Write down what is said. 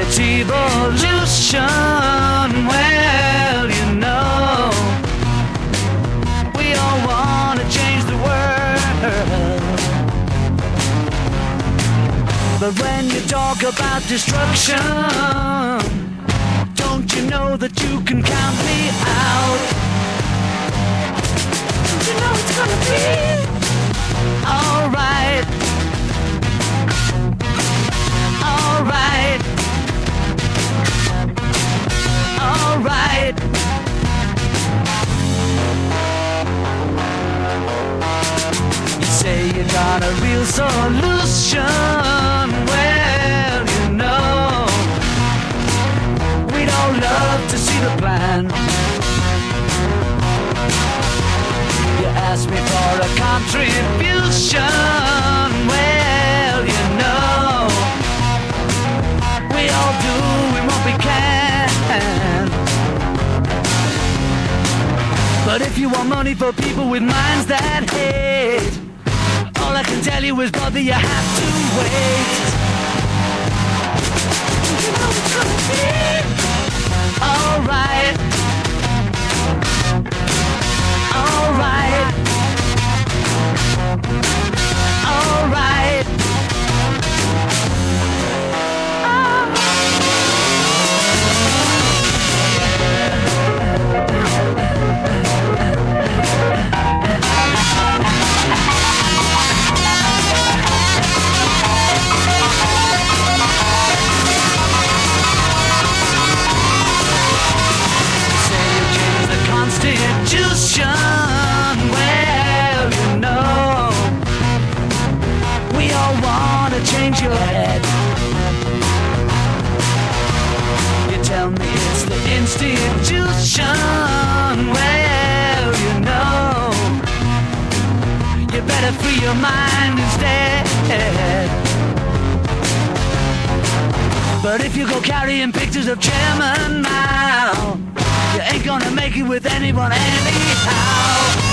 it's evolution. Well, you know, we all want to change the world. But when you talk about destruction, don't you know that you can count me out? Don't you know it's gonna be alright? Alright. Alright. You say you got a real solution. Well, you know, we'd all love to see the plan. You ask me for a contribution. Well, you know, we all doing what we can. But if you want money for people with minds that hate, all I can tell you is, brother, you have to wait. You know it's gonna be alright. Alright. Alright. Constitution, well, you know, we all want to change your head. You tell me it's the institution, well, you know, you better free your mind instead. But if you go carrying pictures of Chairman Mao, you ain't gonna make it with anyone anyhow.